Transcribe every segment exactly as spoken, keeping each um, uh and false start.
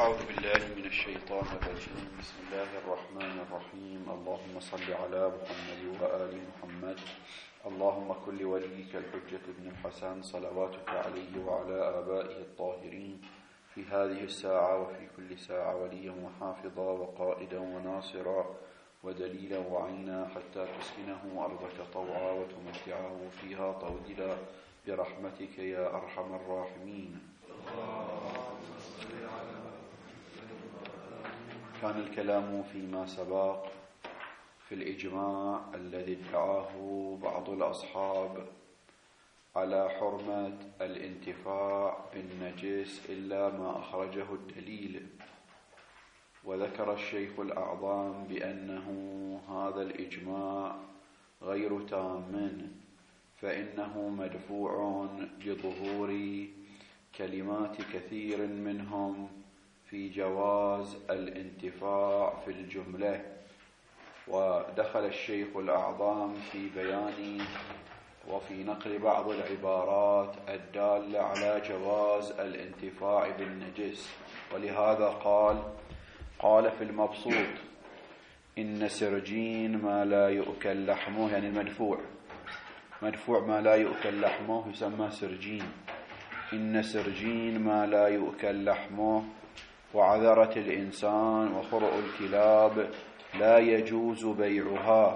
أعوذ بالله من الشيطان الرجيم. بسم الله الرحمن الرحيم. اللهم صل على محمد وآل محمد. اللهم كل وليك الحجة بن الحسن صلواتك عليه وعلى آبائه الطاهرين في هذه الساعة وفي كل ساعة وليا وحافظا وقائدا وناصرا ودليلا وعينا حتى تسكنه أرضك طوعا وتمتعه فيها طويلا برحمتك يا أرحم الراحمين. كان الكلام فيما سبق في الإجماع الذي ادعاه بعض الأصحاب على حرمة الانتفاع بالنجس إلا ما أخرجه الدليل، وذكر الشيخ الأعظم بأنه هذا الإجماع غير تام، فإنه مدفوع بظهور كلمات كثير منهم في جواز الانتفاع في الجملة. ودخل الشيخ الأعظم في بيان وفي نقل بعض العبارات الدالة على جواز الانتفاع بالنجس، ولهذا قال قال في المبسوط: إن سرجين ما لا يؤكل لحمه، يعني المدفوع مدفوع ما لا يؤكل لحمه يسمى سرجين. إن سرجين ما لا يؤكل لحمه وعذرة الإنسان وخرء الكلاب لا يجوز بيعها،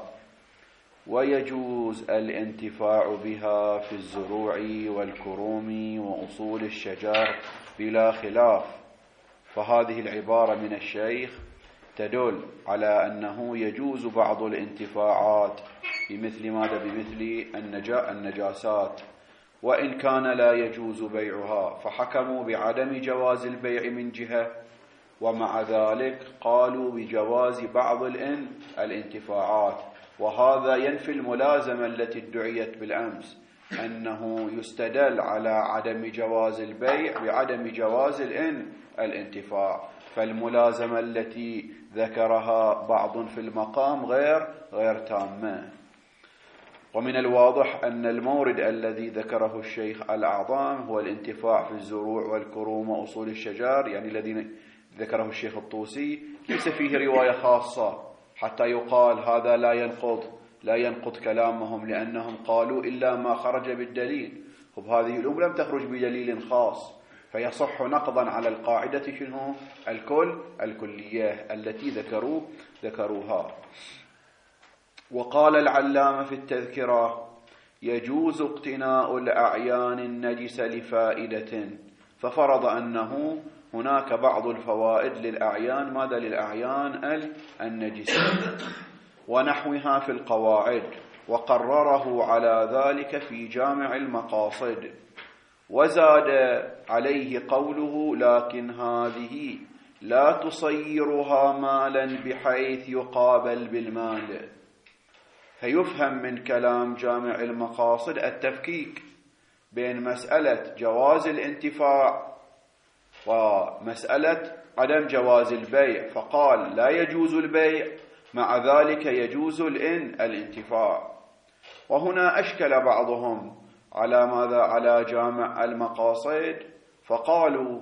ويجوز الانتفاع بها في الزروع والكروم وأصول الشجر بلا خلاف. فهذه العبارة من الشيخ تدل على أنه يجوز بعض الانتفاعات بمثل ماذا؟ بمثل النجا النجاسات، وإن كان لا يجوز بيعها، فحكموا بعدم جواز البيع من جهة، ومع ذلك قالوا بجواز بعض الانتفاعات. وهذا ينفي الملازمة التي ادعيت بالأمس، أنه يستدل على عدم جواز البيع بعدم جواز الانتفاع، فالملازمة التي ذكرها بعض في المقام غير غير تامة. ومن الواضح أن المورد الذي ذكره الشيخ الأعظم هو الانتفاع في الزروع والكروم وأصول الشجر، يعني الذي ذكره الشيخ الطوسي، ليس فيه رواية خاصة حتى يقال هذا لا ينقض لا ينقض كلامهم، لأنهم قالوا إلا ما خرج بالدليل. وبهذه الأمور لم تخرج بدليل خاص، فيصح نقضا على القاعدة شنو؟ الكل الكلية التي ذكروا ذكروها. وقال العلامة في التذكرة: يجوز اقتناء الأعيان النجس لفائدة، ففرض أنه هناك بعض الفوائد للأعيان. ماذا للأعيان؟ النجسة ونحوها في القواعد، وقرره على ذلك في جامع المقاصد. وزاد عليه قوله: لكن هذه لا تصيرها مالا بحيث يقابل بالمال. فيفهم من كلام جامع المقاصد التفكيك بين مسألة جواز الانتفاع ومسألة عدم جواز البيع، فقال لا يجوز البيع، مع ذلك يجوز الانتفاع. وهنا أشكل بعضهم على ماذا؟ على جامع المقاصد، فقالوا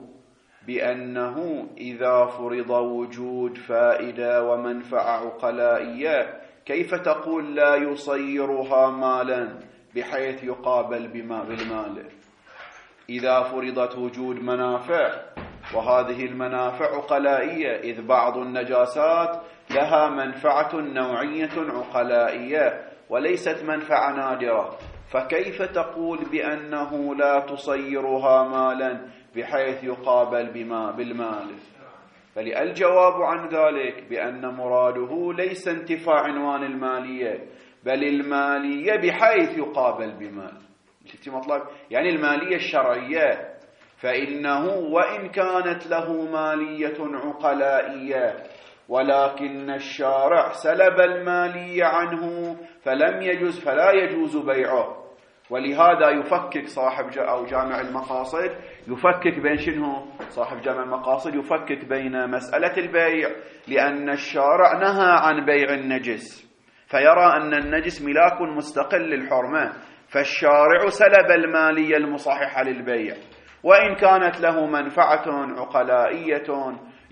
بأنه إذا فرض وجود فائدة ومنفعة عقلائية، كيف تقول لا يصيرها مالا بحيث يقابل بما بالمال؟ إذا فرضت وجود منافع، وهذه المنافع عقلائية، إذ بعض النجاسات لها منفعة نوعية عقلائية وليست منفعة نادرة، فكيف تقول بأنه لا تصيرها مالا بحيث يقابل بما بالمال؟ فالجواب عن ذلك بأن مراده ليس انتفاع عنوان المالية، بل المالية بحيث يقابل بمال. مطلب يعني المالية الشرعية، فإنه وإن كانت له مالية عقلائية، ولكن الشارع سلب المالية عنه فلم يجوز فلا يجوز بيعه. ولهذا يفكك صاحب أو جامع المقاصد يفكك بين شنو؟ صاحب جامع المقاصد يفكك بين مسألة البيع، لأن الشارع نهى عن بيع النجس، فيرى أن النجس ملاك مستقل للحرمة، فالشارع سلب المالية المصححة للبيع، وإن كانت له منفعة عقلائية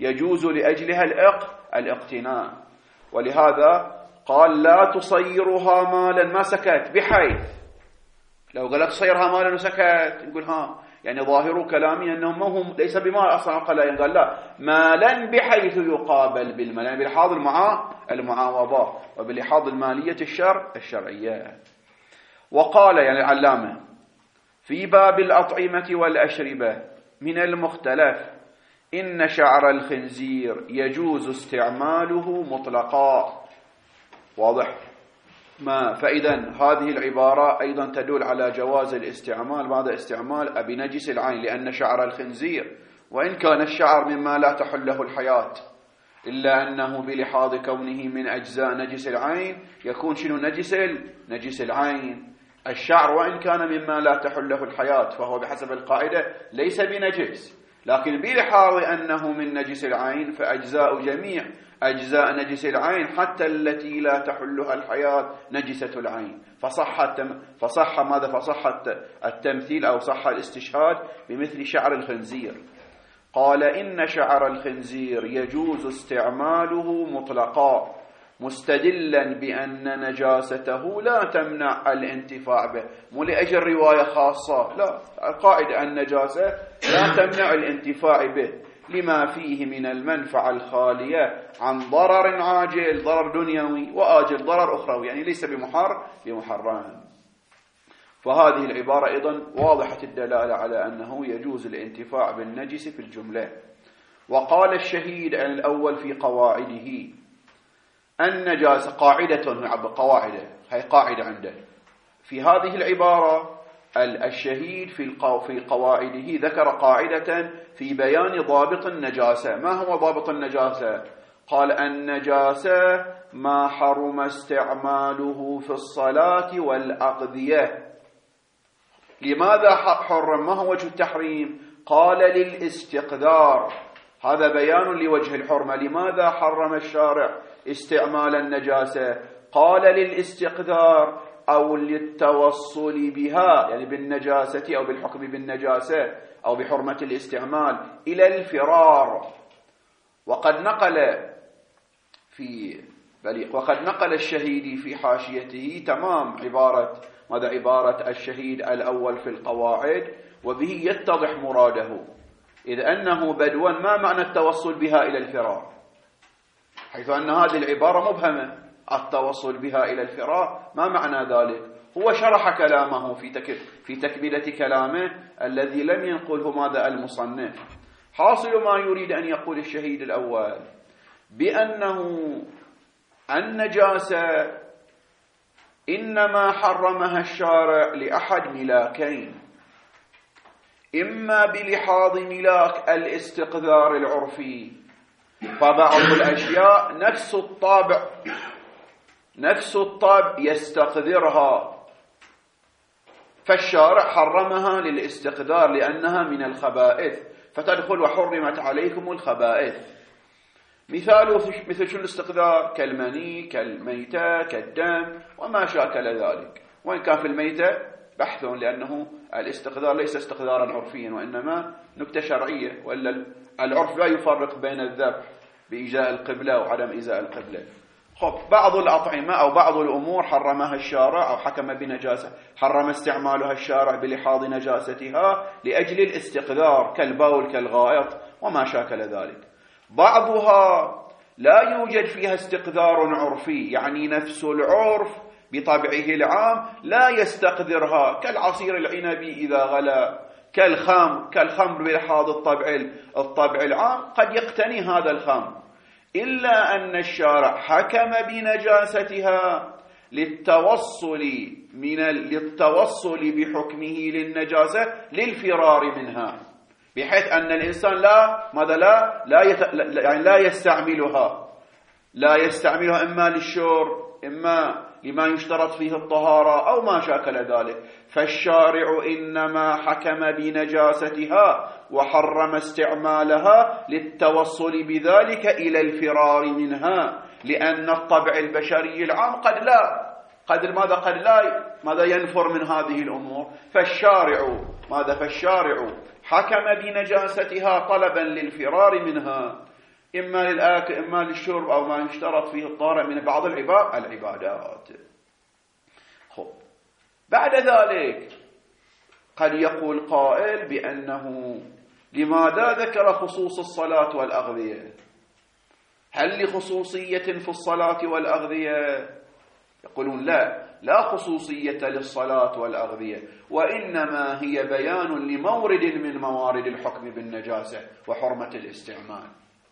يجوز لأجلها الإق الاقتناء. ولهذا قال لا تصيرها مالا، ما سكت، بحيث لو قال لك صيرها مالا وسكت نقول ها يعني ظاهر كلامي أنهم ما هم ليس بمال أصلا قال قال لا مالا بحيث يقابل بالمال، يعني بلحاظ المعا المعاوضة وبلحاظ المالية الشر الشرعية. وقال يعني العلامة في باب الأطعمة والأشربة من المختلف إن شعر الخنزير يجوز استعماله مطلقا. واضح ما؟ فإذا هذه العبارة أيضا تدل على جواز الاستعمال بعد استعمال بنجس العين، لأن شعر الخنزير وإن كان الشعر مما لا تحله الحياة إلا أنه بلحاظ كونه من أجزاء نجس العين يكون شنو نجس نجس العين. الشعر وإن كان مما لا تحله الحياة فهو بحسب القاعدة ليس بنجس، لكن بلحاظ أنه من نجس العين فأجزاء جميع أجزاء نجس العين حتى التي لا تحلها الحياة نجسة العين. فصح التم... فصح ماذا فصح التمثيل أو صح الاستشهاد بمثل شعر الخنزير. قال إن شعر الخنزير يجوز استعماله مطلقا مستدلا بأن نجاسته لا تمنع الانتفاع به، مو لأجل رواية خاصة، لا، القاعدة النجاسة لا تمنع الانتفاع به لما فيه من المنفعة الخالية عن ضرر عاجل ضرر دنيوي وآجل ضرر أخروي، يعني ليس بمحر بمحرم. فهذه العبارة أيضا واضحة الدلالة على أنه يجوز الانتفاع بالنجس في الجملة. وقال الشهيد الأول في قواعده النجاسة قاعدة قواعد هي قاعدة عنده في هذه العبارة. الشهيد في في قواعده ذكر قاعدة في بيان ضابط النجاسة. ما هو ضابط النجاسة؟ قال النجاسة ما حرم استعماله في الصلاة والأغذية. لماذا حرم؟ ما هو وجه التحريم؟ قال للاستقدار، هذا بيان لوجه الحرمة. لماذا حرم الشارع استعمال النجاسة؟ قال للاستقدار أو للتوصل بها، يعني بالنجاسة أو بالحكم بالنجاسة أو بحرمة الاستعمال إلى الفرار. وقد نقل في بليغ وقد نقل الشهيدي في حاشيته تمام عبارة ماذا عبارة الشهيد الأول في القواعد، وبه يتضح مراده، إذ أنه بدوا ما معنى التوصل بها إلى الفرار، حيث أن هذه العبارة مبهمة. التوصل بها إلى الفرار ما معنى ذلك؟ هو شرح كلامه في تك... في تكملة كلامه الذي لم ينقله ماذا المصنف. حاصل ما يريد أن يقول الشهيد الأول بأنه النجاسة إنما حرمها الشارع لأحد ملاكين، إما بلحاظ ملاك الاستقذار العرفي، فبعض الأشياء نفس الطابع نفس الطابع يستقذرها، فالشارع حرمها للاستقذار لأنها من الخبائث، فتدخل وحرمت عليكم الخبائث. مثاله مثل شو الاستقذار؟ كالمني، كالميتة، كالدم وما شاكل ذلك. وإن كان في الميتة بحث، لأنه الاستقذار ليس استقذارا عرفيا وإنما نكتة شرعية، وإلا العرف لا يفرق بين الذبح بإيجاء القبلة وعدم إيجاء القبلة. خب بعض الأطعمة أو بعض الأمور حرمها الشارع أو حكم بنجاسة، حرم استعمالها الشارع بلحاظ نجاستها لأجل الاستقذار كالبول كالغائط وما شاكل ذلك. بعضها لا يوجد فيها استقذار عرفي، يعني نفس العرف بطبعه العام لا يستقذرها، كالعصير العنبي إذا غلا، كالخمر كالخمر بلحاظ الطبع الطبع العام قد يقتني هذا الخمر، إلا أن الشارع حكم بنجاستها للتوصل من للتوصل بحكمه للنجاسة للفرار منها، بحيث أن الإنسان لا ماذا لا لا, يت... يعني لا يستعملها لا يستعملها إما للشرب إما لما يشترط فيه الطهارة أو ما شاكل ذلك. فالشارع إنما حكم بنجاستها وحرم استعمالها للتوصل بذلك إلى الفرار منها، لأن الطبع البشري العام قد لا قد ماذا قد لا ماذا ينفر من هذه الأمور. فالشارع ماذا فالشارع حكم بنجاستها طلبا للفرار منها، إما للآكل إما للشرب أو ما يشترط فيه الطارئ من بعض العبادات. خب بعد ذلك قد يقول قائل بأنه لماذا ذكر خصوص الصلاة والأغذية؟ هل لخصوصية في الصلاة والأغذية؟ يقولون لا، لا خصوصية للصلاة والأغذية، وإنما هي بيان لمورد من موارد الحكم بالنجاسة وحرمة الاستعمال.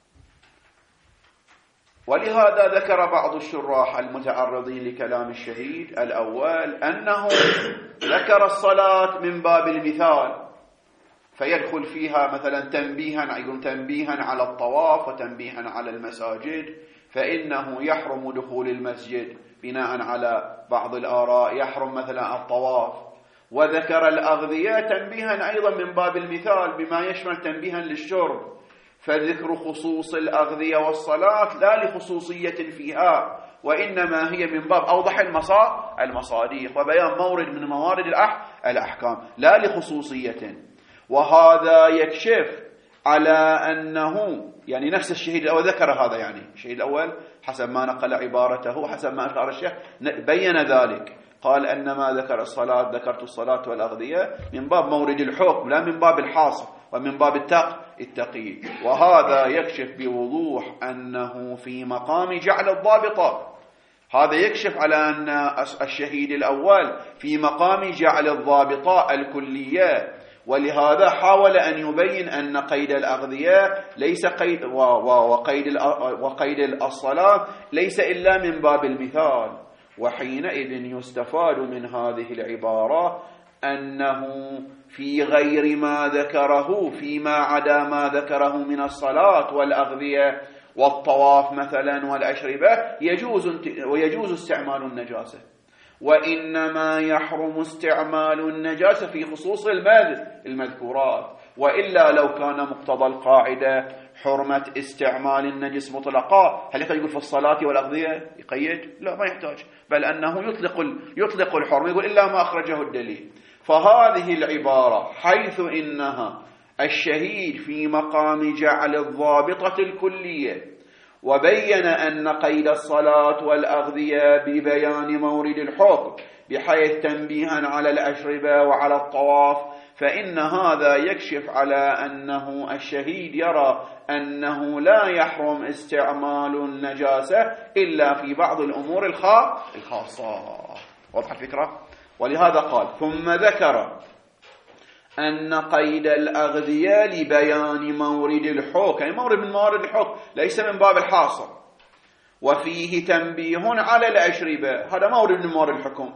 ولهذا ذكر بعض الشراح المتعرضين لكلام الشهيد الأول أنه ذكر الصلاة من باب المثال، فيدخل فيها مثلا تنبيها يقول تنبيها على الطواف وتنبيها على المساجد، فإنه يحرم دخول المسجد بناء على بعض الآراء، يحرم مثلا الطواف. وذكر الأغذية تنبيها أيضا من باب المثال بما يشمل تنبيها للشرب، فذكر خصوص الأغذية والصلاة لا لخصوصية فيها، وإنما هي من باب أوضح المصاديق وبيان مورد من موارد الأحكام لا لخصوصية. وهذا يكشف على أنه يعني نفس الشهيد الأول ذكر هذا، يعني الشهيد الأول حسب ما نقل عبارته حسب ما أشار الشيخ بين ذلك، قال أنما ذكر الصلاة ذكرت الصلاة والأغذية من باب مورد الحكم لا من باب الحاصر ومن باب التقييد. وهذا يكشف بوضوح أنه في مقام جعل الضابطة، هذا يكشف على أن الشهيد الأول في مقام جعل الضابطة الكلية، ولهذا حاول أن يبين أن قيد الأغذية ليس قيد وقيد وقيد الصلاة ليس إلا من باب المثال. وحينئذ يستفاد من هذه العبارة أنه في غير ما ذكره فيما عدا ما ذكره من الصلاة والأغذية والطواف مثلا والأشربة يجوز ويجوز استعمال النجاسة، وإنما يحرم استعمال النجاسة في خصوص المذكورات، وإلا لو كان مقتضى القاعدة حرمة استعمال النجس مطلقا هل يقول في الصلاة والأغذية يقيد؟ لا، ما يحتاج، بل أنه يطلق يطلق الحرمة، يقول إلا ما أخرجه الدليل. فهذه العبارة حيث إنها الشهيد في مقام جعل الضابطة الكلية وبين أن قيد الصلاة والأغذية ببيان مورد الحكم بحيث تنبيها على الأشربة وعلى الطواف، فإن هذا يكشف على أنه الشهيد يرى أنه لا يحرم استعمال النجاسة إلا في بعض الأمور الخاصة. واضح الفكرة؟ ولهذا قال ثم ذكر أن قيد الأغذية لبيان مورد الحكم، يعني مورد من موارد الحكم ليس من باب الحاصر، وفيه تنبيه على الأشربة، هذا مورد من موارد الحكم.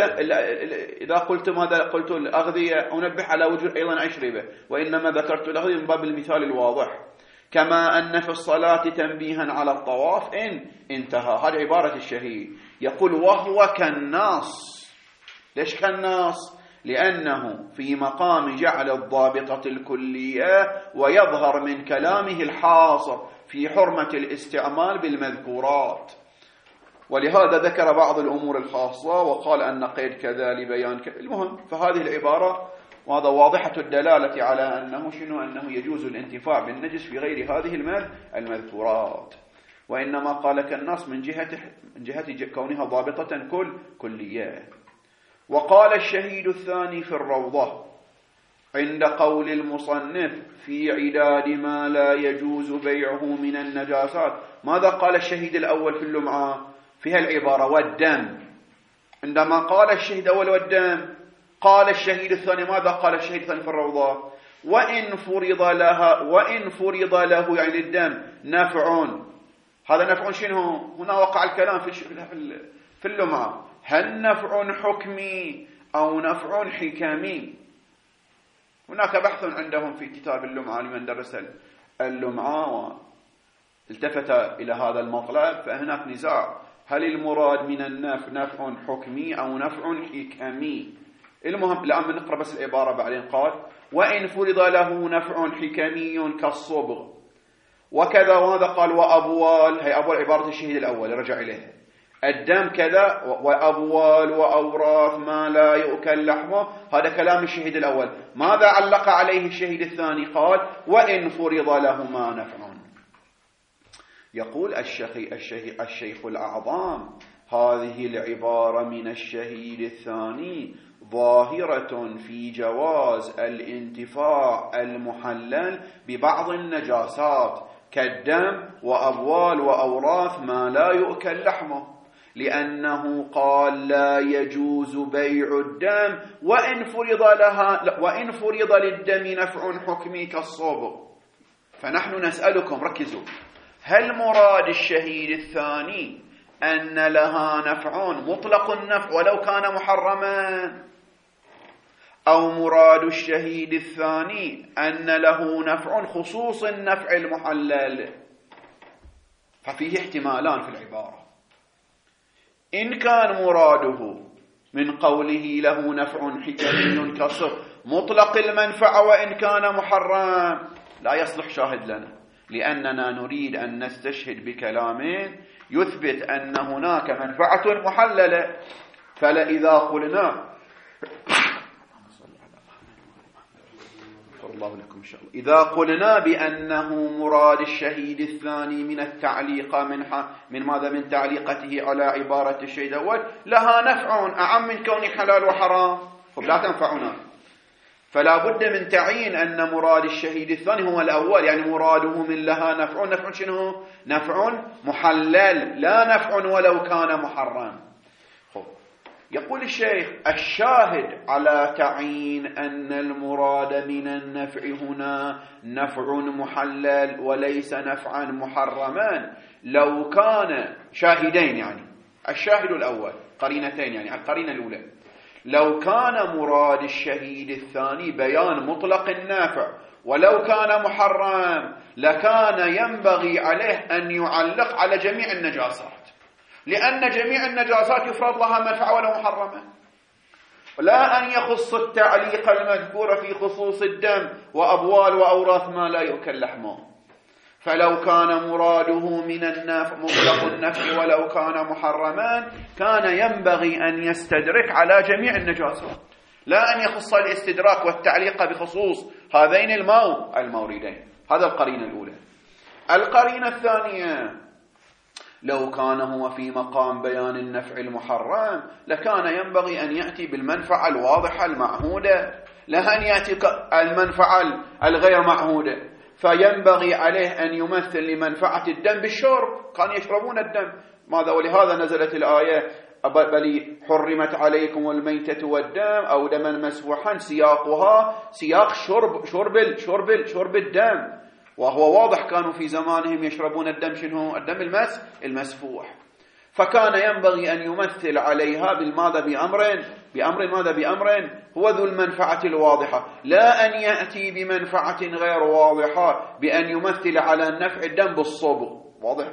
إذا قلت ماذا قلت الأغذية أنبه على وجود أيضا أشربة، وإنما ذكرت الأغذية من باب المثال الواضح. كما أن في الصلاة تنبيها على الطواف إن انتهى. هذه عبارة الشهيد، يقول وهو كالناس. ليش كالناس؟ لأنه في مقام جعل الضابطة الكلية ويظهر من كلامه الحاصر في حرمة الاستعمال بالمذكورات، ولهذا ذكر بعض الأمور الخاصة وقال أن قيد كذا لبيان كذا. المهم فهذه العبارة وهذا واضحة الدلالة على أنه شنو أنه يجوز الانتفاع بالنجس في غير هذه المذكورات، وإنما قال كالنص من جهة من جهة كونها ضابطة كل كلية. وقال الشهيد الثاني في الروضة عند قول المصنف في عداد ما لا يجوز بيعه من النجاسات، ماذا قال الشهيد الأول في اللمعة؟ فيها العبارة والدم. عندما قال الشهيد الأول والدم قال الشهيد الثاني ماذا قال الشهيد الثاني في الروضة؟ وإن فرض لها وإن فرض له يعني الدم نفع. هذا نفع شنو؟ هنا وقع الكلام في في اللمعة، هل نفع حكمي أو نفع حكمي؟ هناك بحث عندهم في كتاب اللمعة لمن درس اللمعة والتفت إلى هذا المطلب، فهناك نزاع هل المراد من النفع نفع حكمي أو نفع حكمي. المهم الآن بنقرأ بس العبارة بعدين. قال وإن فرض له نفع حكمي كالصبغ وكذا، وهذا قال وأبوال، هي أبوال عبارة الشهيد الأول رجع إليها، الدم كذا، وأبوال وأوراث ما لا يؤكل لحمه، هذا كلام الشهيد الأول. ماذا علق عليه الشهيد الثاني؟ قال وإن فرض لهما نفع. يقول الشيخ, الشيخ, الشيخ الأعظم: هذه العبارة من الشهيد الثاني ظاهرة في جواز الانتفاع المحلل ببعض النجاسات كالدم وأبوال وأوراث ما لا يؤكل لحمه، لأنه قال: لا يجوز بيع الدم وإن فرض لها وإن فرض للدم نفع حكمي كالصوب. فنحن نسألكم، ركزوا، هل مراد الشهيد الثاني أن لها نفع مطلق النفع ولو كان محرما، أو مراد الشهيد الثاني أن له نفع خصوص النفع المحلل؟ ففيه احتمالان في العبارة. إن كان مراده من قوله له نفع حكمي كالصوب مطلق المنفعة وإن كان محرم، لا يصلح شاهد لنا، لأننا نريد أن نستشهد بكلام يثبت أن هناك منفعة محللة. فلإذا قلنا الله لكم إن شاء الله إذا قلنا بأنه مراد الشهيد الثاني من التعليق من من ماذا من تعليقته على عبارة الشهيد الأول لها نفع أعم من كون حلال وحرام، لا تنفعنا، فلا بد من تعيين أن مراد الشهيد الثاني هو الأول، يعني مراده من لها نفع، نفع شنو؟ نفع محلل لا نفع ولو كان محرم. خب. يقول الشيخ: الشاهد على تعيين أن المراد من النفع هنا نفع محلل وليس نفعا محرما لو كان شاهدين، يعني الشاهد الأول قرينتين، يعني القرينة الأولى لو كان مراد الشهيد الثاني بيان مطلق النافع ولو كان محرم لكان ينبغي عليه أن يعلق على جميع النجاسات، لأن جميع النجاسات يفرض لها منفعة ولو محرمة، لا أن يخص التعليق المذكور في خصوص الدم وأبوال وأوراث ما لا يؤكل لحمه. فلو كان مراده من النفع مطلق النفع ولو كان محرما كان ينبغي أن يستدرك على جميع النجاسات، لا أن يخص الاستدراك والتعليق بخصوص هذين المو الموردين. هذا القرينة الأولى. القرينة الثانية: لو كان هو في مقام بيان النفع المحرم لكان ينبغي أن يأتي بالمنفعة الواضحة المعهودة، لا أن يأتي المنفعة الغير معهودة. فينبغي عليه أن يمثل لمنفعة الدم بالشرب، كانوا يشربون الدم، ماذا؟ ولهذا نزلت الآية: بل حرمت عليكم الميتة والدم أو دما مسفوحا، سياقها سياق شرب شرب شرب شرب الدم، وهو واضح كانوا في زمانهم يشربون الدم، شنو الدم؟ المس المسفوح. فكان ينبغي أن يمثل عليها بالماذا؟ بأمر بأمر ماذا؟ بأمر هو ذو المنفعة الواضحة، لا أن يأتي بمنفعة غير واضحة بأن يمثل على النفع الدم بالصبغ. واضح؟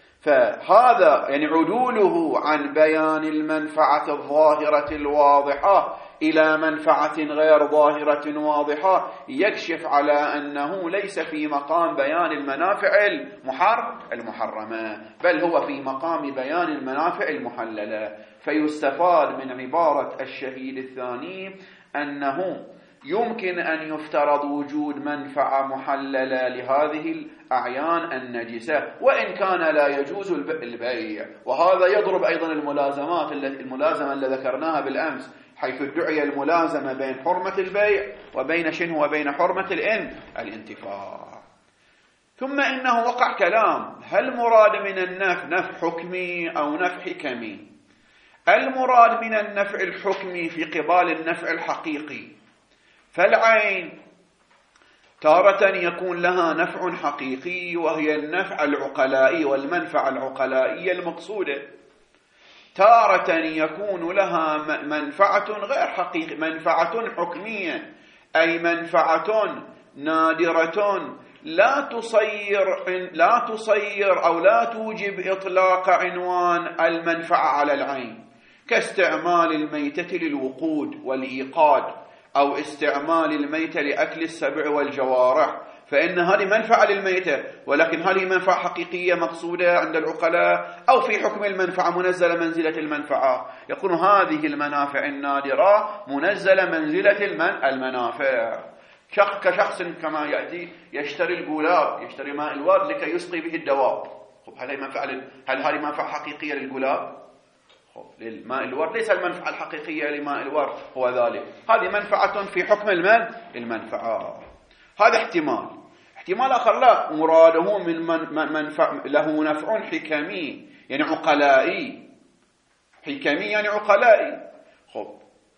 فهذا يعني عدوله عن بيان المنفعة الظاهرة الواضحة إلى منفعة غير ظاهرة واضحة يكشف على أنه ليس في مقام بيان المنافع المحر المحرمة، بل هو في مقام بيان المنافع المحللة. فيستفاد من عبارة الشهيد الثاني أنه يمكن أن يفترض وجود منفعة محللة لهذه الأعيان النجسة وإن كان لا يجوز البيع. وهذا يضرب أيضا الملازمات الملازمة اللي ذكرناها بالأمس، حيث ادعي الملازمة بين حرمة البيع وبين شنو وبين حرمة الإن الانتفاع. ثم إنه وقع كلام: هل مراد من النفع نفع حكمي أو نفع حكمي؟ المراد من النفع الحكمي في قبال النفع الحقيقي، فالعين تارة يكون لها نفع حقيقي وهي النفع العقلائي والمنفعة العقلائية المقصودة، تارة يكون لها منفعة غير حقيقية، منفعة حكمية، أي منفعة نادرة لا تصير لا تصير أو لا توجب إطلاق عنوان المنفعة على العين، كاستعمال الميتة للوقود والإيقاد أو استعمال الميتة لأكل السبع والجوارح، فإن هذه منفعة للميتة، ولكن هذه منفعة حقيقية مقصودة عند العقلاء أو في حكم المنفعة منزلة منزلة المنفعة. يقول هذه المنافع النادرة منزلة منزلة المن المنافع، كشخص كما يأتي يشتري القولاب، يشتري ماء الورد لكي يسقي به الدواب، هل هي منفعة لل... هل هذه منفعة حقيقية للقلاب؟ للماء الورد ليس المنفعة الحقيقية لماء الورد هو ذلك، هذه منفعة في حكم المن المنفعة. هذا احتمال. احتمال آخر لا، مراده من من منفع له نفع حكمي يعني عقلائي، حكمي يعني عقلائي. خب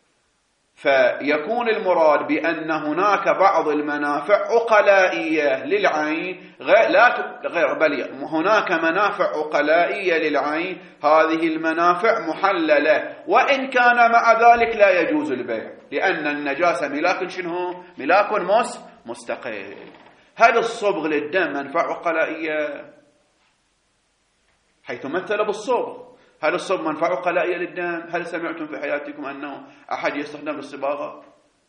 فيكون المراد بأن هناك بعض المنافع عقلائية للعين غير لا غير بل هناك منافع عقلائية للعين، هذه المنافع محللة وإن كان مع ذلك لا يجوز البيع، لأن النجاسة ملاك شنو؟ ملاك مس مستقل. هل الصبغ للدم منفعة عقلائية؟ حيث مثل بالصبغ، هل الصبغ منفعة عقلائية للدم؟ هل سمعتم في حياتكم أنه أحد يستخدم بالصباغة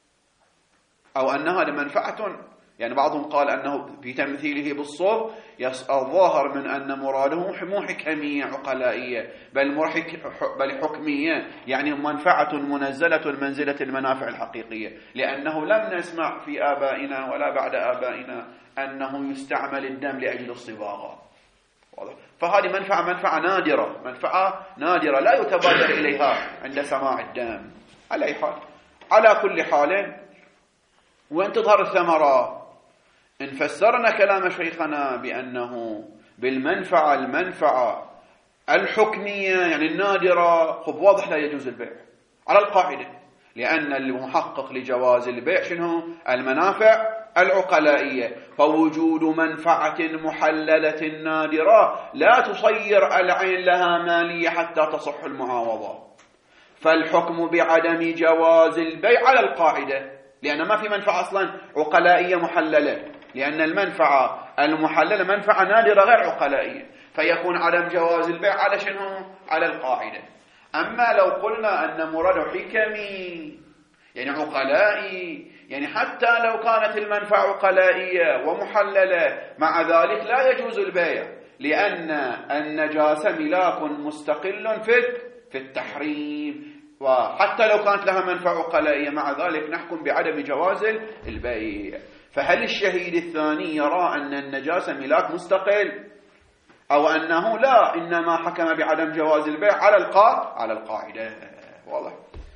أو أنها لمنفعة؟ يعني بعضهم قال أنه في تمثيله بالصبغ الظاهر من أن مراده مو حكمية عقلائية بل بل حكمية، يعني منفعة منزلة منزلة المنافع الحقيقية، لأنه لم نسمع في آبائنا ولا بعد آبائنا أنه يستعمل الدم لأجل الصباغة. فهذه منفعة منفعة نادرة، منفعة نادرة لا يتبادر إليها عند سماع الدم. على أي حال، على كل حال وين تظهر الثمرة؟ إن فسرنا كلام شيخنا بأنه بالمنفعة المنفعة الحكمية يعني النادرة، خب واضح لا يجوز البيع على القاعدة، لأن المحقق لجواز البيع شنو؟ المنافع العقلائية. فوجود منفعة محللة نادرة لا تصير العين لها مالية حتى تصح المعاوضة، فالحكم بعدم جواز البيع على القاعدة، لأن ما في منفعة أصلا عقلائية محللة، لأن المنفعة المحللة منفعة نادرة غير عقلائية، فيكون عدم جواز البيع على شنو؟ على القاعدة. أما لو قلنا أن مراد حكمي يعني عقلائي، يعني حتى لو كانت المنفعة عقلائية ومحللة مع ذلك لا يجوز البيع، لأن النجاسة ملاك مستقل في في التحريم، وحتى لو كانت لها منفعة عقلائية مع ذلك نحكم بعدم جواز البيع. فهل الشهيد الثاني يرى أن النجاسة ملاك مستقل أو أنه لا إنما حكم بعدم جواز البيع على القاعدة؟ على القاعدة واضح.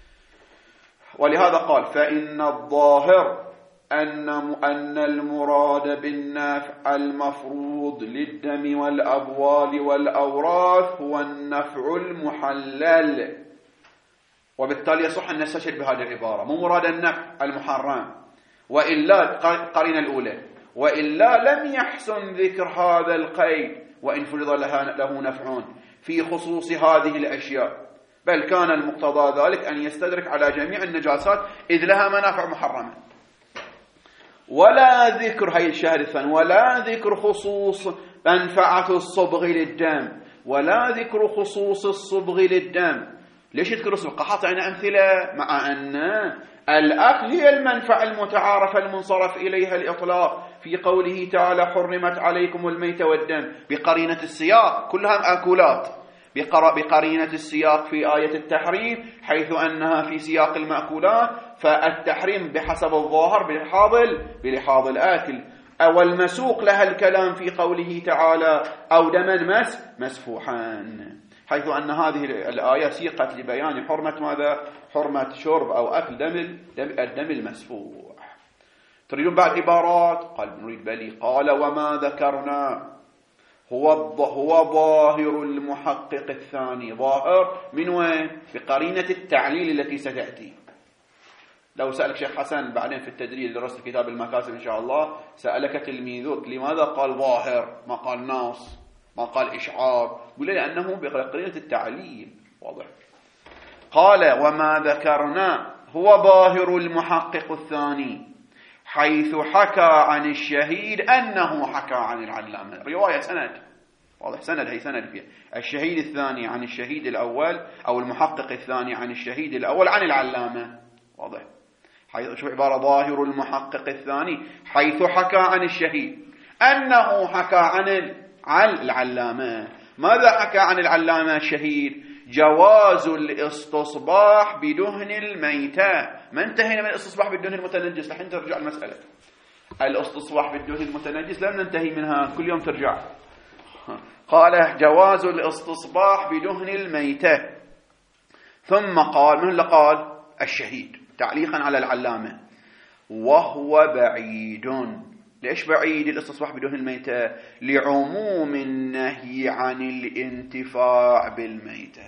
ولهذا قال فإن الظاهر أن أن المراد بالنفع المفروض للدم والأبوال والأوراث هو النفع المحلل، وبالتالي يصح أن نستشهد بهذه العبارة، مو مراد النفع المحرم، وإلا قرينة الأولى، وإلا لم يحسن ذكر هذا القيد وإن فرض له نفع في خصوص هذه الأشياء، بل كان المقتضى ذلك أن يستدرك على جميع النجاسات إذ لها منافع محرمة. ولا ذكر هاي الشهر الثاني، ولا ذكر خصوص منفعة الصبغ للدم، ولا ذكر خصوص الصبغ للدم. ليش يذكر الصبغ؟ قحط عنا أمثلة، مع أن الأكل هي المنفعة المتعارفة المنصرف إليها الإطلاق في قوله تعالى حرمت عليكم الميت والدم بقرينة السياق، كلها مأكولات بقرينة السياق في آية التحريم، حيث أنها في سياق المأكولات فالتحريم بحسب الظاهر بلحاظ بلحاظ الآكل، أو المسوق لها الكلام في قوله تعالى أو دما مس مسفوحا، حيث أن هذه الآية سيقت لبيان حرمة ماذا؟ حرمة شرب أو أكل دم الدم المسفوح. تريدون بعد عبارات؟ قال نريد بلي. قال وما ذكرنا هو هو ظاهر المحقق الثاني. ظاهر من وين؟ بقرينة التعليل التي ستأتي. لو سألك شيخ حسن بعدين في التدريب درست كتاب المكاسب إن شاء الله، سألك تلميذك لماذا قال ظاهر ما قال ناص ما قال إشعار؟ قل لأنه بقرينة التعليل واضح. قال وما ذكرنا هو ظاهر المحقق الثاني حيث حكى عن الشهيد أنه حكى عن العلامة. رواية سند واضح، سند هي سند فيها الشهيد الثاني عن الشهيد الأول، أو المحقق الثاني عن الشهيد الأول عن العلامة واضح. حيث شو عبارة ظاهر المحقق الثاني حيث حكى عن الشهيد أنه حكى عن عن العلامة. ماذا حكى عن العلامة الشهيد؟ جواز الاستصباح بدهن الميتة. ما انتهينا من الاستصباح بالدهن المتنجس، لحين ترجع المسألة. الاستصباح بالدهن المتنجس لم ننتهي منها، كل يوم ترجع. قال جواز الاستصباح بدهن الميتة، ثم قال من اللي قال؟ الشهيد تعليقا على العلامة، وهو بعيد. ليش بعيد الاستصباح بدهن الميتة؟ لعموم النهي عن الانتفاع بالميتة.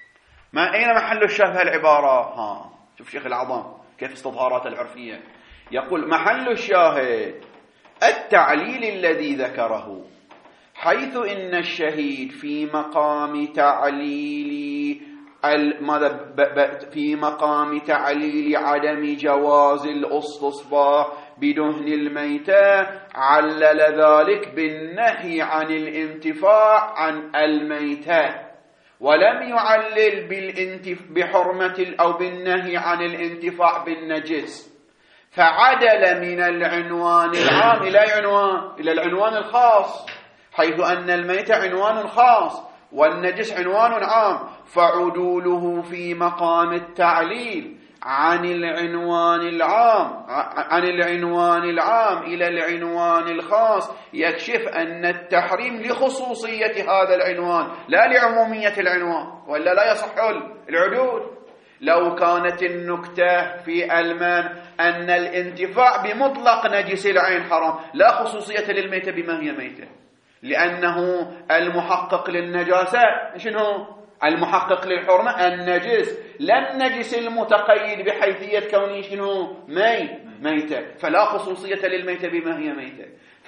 ما أين محل الشاهد هالعبارة؟ ها شوف شيخ العظام كيف استظهارات العرفية. يقول محل الشاهد التعليل الذي ذكره، حيث إن الشهيد في مقام تعليل ماذا في مقام تعليل عدم جواز الاستصباح بدهن الميتة، علل ذلك بالنهي عن الانتفاع عن الميتة، ولم يعلل بالانتف بحرمة أو بالنهي عن الانتفاع بالنجس، فعدل من العنوان العام إلى عنوان إلى العنوان الخاص، حيث أن الميت عنوان خاص والنجس عنوان عام، فعدوله في مقام التعليل عن العنوان العام عن العنوان العام إلى العنوان الخاص يكشف أن التحريم لخصوصية هذا العنوان لا لعمومية العنوان، ولا لا يصح العدول. لو كانت النكتة في المنع أن الانتفاع بمطلق نجس العين حرام، لا خصوصية للميتة بما هي ميتة، لأنه المحقق للنجاسة شنو؟ المحقق للحرمة النجس، لا النجس المتقيد بحيثية كونه شنو؟ ميت ميتة، فلا خصوصية للميتة بما هي ميتة.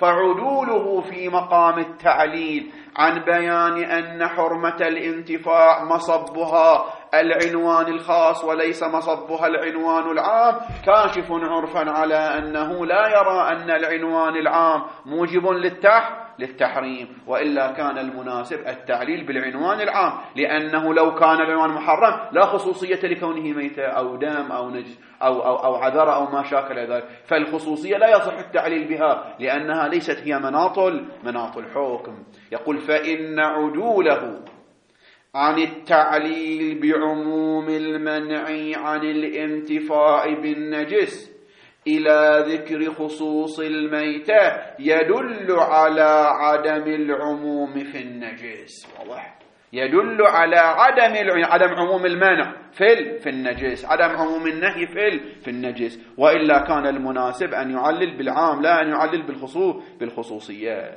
فعدوله في مقام التعليل عن بيان أن حرمة الانتفاع مصبها العنوان الخاص وليس مصبها العنوان العام كاشف عرفا على أنه لا يرى أن العنوان العام موجب للتح للتحريم، وإلا كان المناسب التعليل بالعنوان العام، لأنه لو كان العنوان محرم لا خصوصية لكونه ميتة أو دم أو نجس أو, أو, أو عذر أو ما شاكل ذلك، فالخصوصية لا يصح التعليل بها لأنها ليست هي مناط مناط الحكم. يقول فإن عدوله عن التعليل بعموم المنع عن الانتفاع بالنجس إلى ذكر خصوص الميتة يدل على عدم العموم في النجس. واضح؟ يدل على عدم عدم عموم المنع في في النجس، عدم عموم النهي في في النجس، وإلا كان المناسب أن يعلل بالعام لا أن يعلل بالخصوص بالخصوصية.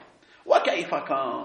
وكيف كان؟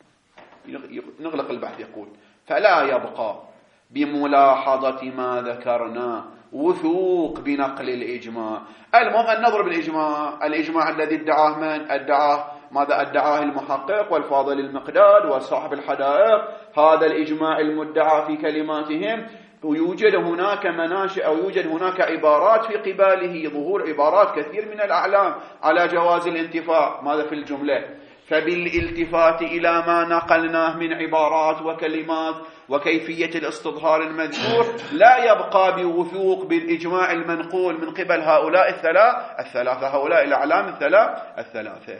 نغلق البحث. يقول فلا يبقى بملاحظة ما ذكرنا وثوق بنقل الإجماع. المهم أن نضرب الإجماع الإجماع الذي ادعاه من؟ ادعاه ماذا؟ ادعاه المحقق والفاضل المقداد وصاحب الحدائق. هذا الإجماع المدعى في كلماتهم ويوجد هناك مناشئ أو يوجد هناك عبارات في قباله، ظهور عبارات كثير من الأعلام على جواز الانتفاع ماذا في الجملة. فبالالتفات إلى ما نقلناه من عبارات وكلمات وكيفية الاستظهار المذكور لا يبقى بوثوق بالإجماع المنقول من قبل هؤلاء الثلاث الثلاثة هؤلاء الأعلام الثلاث الثلاثة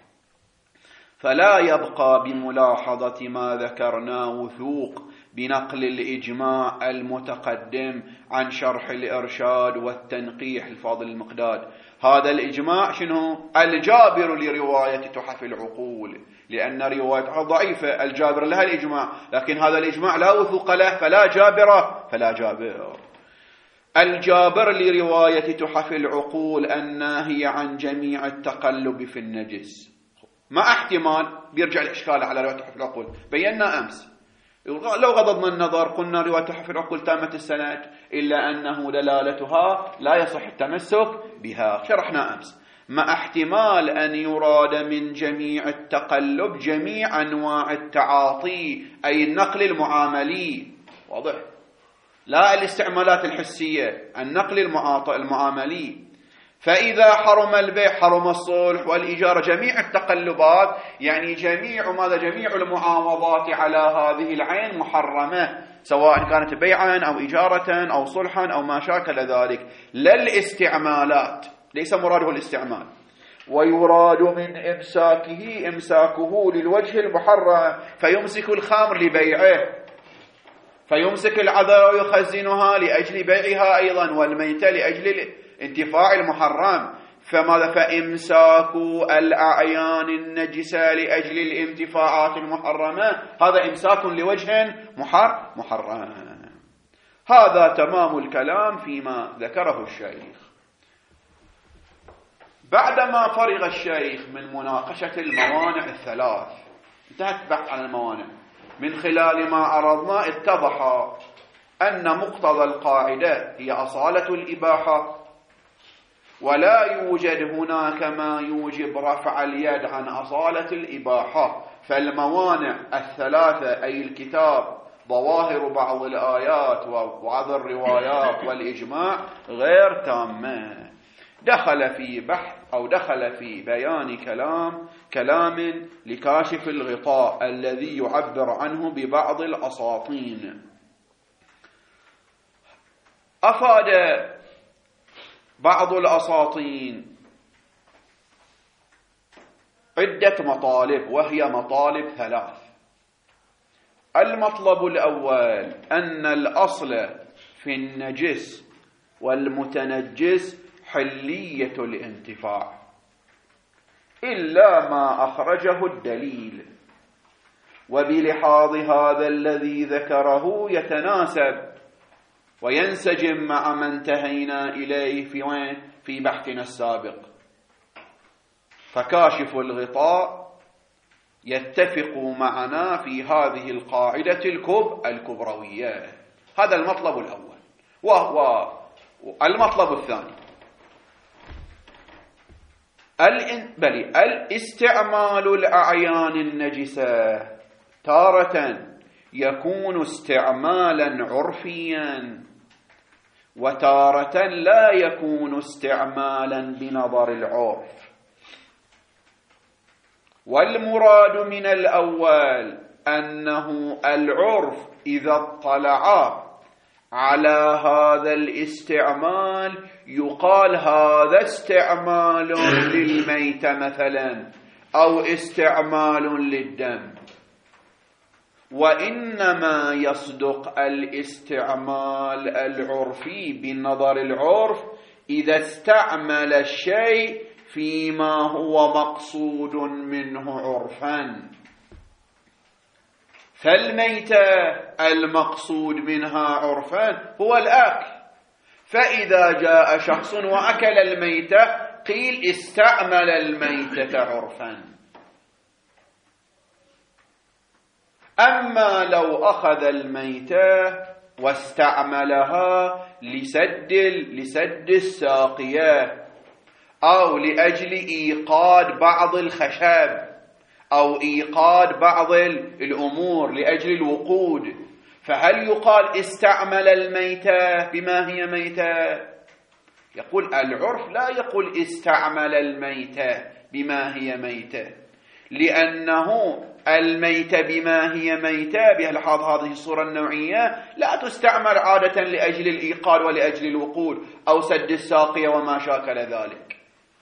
فلا يبقى بملاحظة ما ذكرنا وثوق بنقل الإجماع المتقدم عن شرح الإرشاد والتنقيح الفاضل المقداد. هذا الإجماع شنو؟ الجابر لرواية تحف العقول، لأن رواية ضعيفة الجابر لها الإجماع، لكن هذا الإجماع لا وثوق له فلا جابر فلا جابر. الجابر لرواية تحف العقول الناهي عن جميع التقلب في النجس. ما احتمال بيرجع الإشكال على رواية تحف العقول، بينا أمس لو غضضنا النظر قلنا رواية تحف العقول تامة السند إلا أنه دلالتها لا يصح التمسك بها، شرحنا أمس. مع احتمال أن يراد من جميع التقلب جميع أنواع التعاطي أي النقل المعاملي. واضح؟ لا الاستعمالات الحسية، النقل المعاملي. فإذا حرم البيع حرم الصلح والإجارة، جميع التقلبات يعني جميع ماذا؟ جميع المعاوضات على هذه العين محرمة، سواء كانت بيعا أو إجارة أو صلحا أو ما شاكل ذلك، لا الاستعمالات، ليس مراده الاستعمال. ويراد من إمساكه إمساكه للوجه المحرم، فيمسك الخمر لبيعه، فيمسك العذراء ويخزنها لأجل بيعها أيضا، والميتة لأجل انتفاع المحرم. فماذا؟ فإمساك الأعيان النجسة لأجل الانتفاعات المحرمة هذا إمساك لوجه محر محرم. هذا تمام الكلام فيما ذكره الشيخ. بعدما فرغ الشيخ من مناقشة الموانع الثلاث، انتهت بحث عن الموانع، من خلال ما عرضنا اتضح أن مقتضى القاعدة هي أصالة الإباحة، ولا يوجد هناك ما يوجب رفع اليد عن أصالة الإباحة. فالموانع الثلاثة أي الكتاب، ظواهر بعض الآيات وبعض الروايات والإجماع غير تامة. دخل في بحث أو دخل في بيان كلام كلام لكاشف الغطاء الذي يعبر عنه ببعض الأساطين. أفاد بعض الأساطين عدة مطالب، وهي مطالب ثلاث. المطلب الأول أن الأصل في النجس والمتنجس حلية الانتفاع إلا ما أخرجه الدليل، وبلحاظ هذا الذي ذكره يتناسب وينسجم مع ما انتهينا إليه في وين؟ في بحثنا السابق. فكاشف الغطاء يتفق معنا في هذه القاعدة الكب الكبروية. هذا المطلب الأول. وهو المطلب الثاني بل الاستعمال الأعيان النجسة تارة يكون استعمالا عرفيا، وتارة لا يكون استعمالا بنظر العرف. والمراد من الأول أنه العرف إذا اطلع على هذا الاستعمال يقال هذا استعمال للميتة مثلا، أو استعمال للدم. وإنما يصدق الاستعمال العرفي بالنظر العرف إذا استعمل الشيء فيما هو مقصود منه عرفا. فالميتة المقصود منها عرفا هو الأكل، فإذا جاء شخص وأكل الميتة قيل استعمل الميتة عرفا. أما لو أخذ الميتة واستعملها لسد لسد الساقية، أو لأجل إيقاد بعض الخشب، أو إيقاد بعض الأمور لأجل الوقود، فهل يقال استعمل الميتة بما هي ميتة؟ يقول العرف لا يقول استعمل الميتة بما هي ميتة، لأنه الميتة بما هي ميتة بلحاظ هذه الصورة النوعية لا تستعمل عادة لأجل الإيقاد ولأجل الوقود أو سد الساقية وما شاكل ذلك.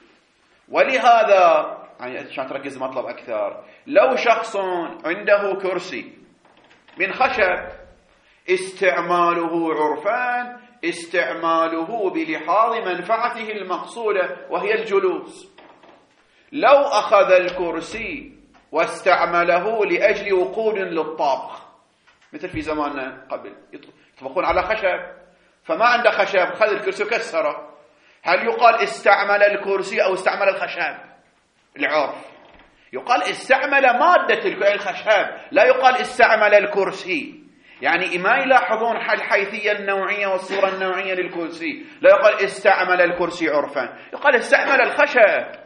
ولهذا عشان تركز مطلب أكثر، لو شخص عنده كرسي من خشب استعماله عرفان استعماله بلحاظ منفعته المقصودة وهي الجلوس، لو أخذ الكرسي واستعمله لأجل وقود للطبخ مثل في زماننا قبل يطبخون على خشب، فما عنده خشب خذ الكرسي وكسره، هل يقال استعمل الكرسي أو استعمل الخشب؟ العرف يقال استعمل مادة الخشب، لا يقال استعمل الكرسي. يعني ما يلاحظون الحيثية النوعية والصورة النوعية للكرسي، لا يقال استعمل الكرسي عرفا، يقال استعمل الخشب.